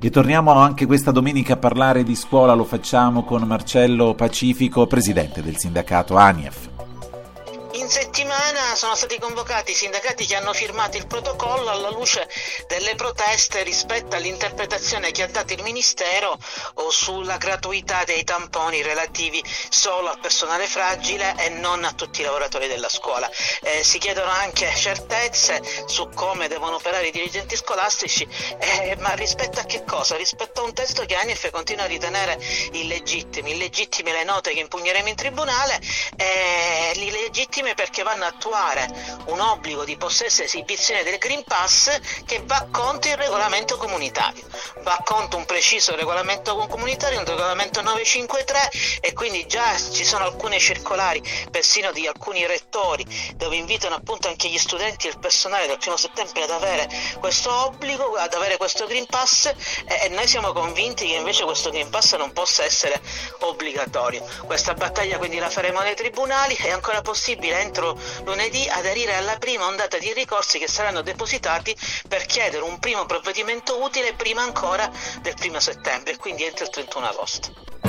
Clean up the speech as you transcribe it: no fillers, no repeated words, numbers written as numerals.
E torniamo anche questa domenica a parlare di scuola, lo facciamo con Marcello Pacifico, presidente del sindacato ANIEF. In settimana sono stati convocati i sindacati che hanno firmato il protocollo alla luce delle proteste rispetto all'interpretazione che ha dato il Ministero sulla gratuità dei tamponi relativi solo al personale fragile e non a tutti i lavoratori della scuola. Si chiedono anche certezze su come devono operare i dirigenti scolastici, ma rispetto a che cosa? Rispetto a un testo che ANIEF continua a ritenere illegittime le note che impugneremo in tribunale, illegittime perché vanno a attuare un obbligo di possesso e esibizione del Green Pass che va contro il regolamento comunitario, va contro un preciso regolamento comunitario, un regolamento 953, e quindi già ci sono alcune circolari, persino di alcuni rettori, dove invitano appunto anche gli studenti e il personale dal 1 settembre ad avere questo obbligo, ad avere questo Green Pass, e noi siamo convinti che invece questo Green Pass non possa essere obbligatorio. Questa battaglia quindi la faremo nei tribunali. È ancora possibile entro lunedì aderire alla prima ondata di ricorsi che saranno depositati per chiedere un primo provvedimento utile prima ancora del 1 settembre, quindi entro il 31 agosto.